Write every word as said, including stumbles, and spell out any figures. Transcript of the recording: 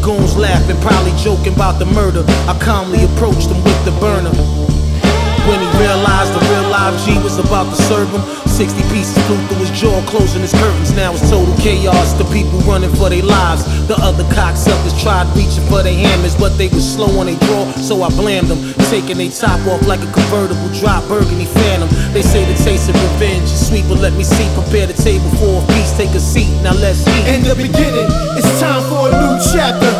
goons laughing, probably joking about the murder. I calmly approached him with the burner. When he realized the real live G was about to serve him, sixty pieces flew through his jaw, closing his curtains. Now it's total chaos, the people running for their lives. The other cocksuckers tried reaching for their hammers, but they was slow on their draw, so I blamed them. Taking their top off like a convertible drop burgundy Phantom. They say the taste of revenge is sweet, but let me see. Prepare the table for a feast, take a seat, now let's eat. In the beginning, it's time for a new chapter.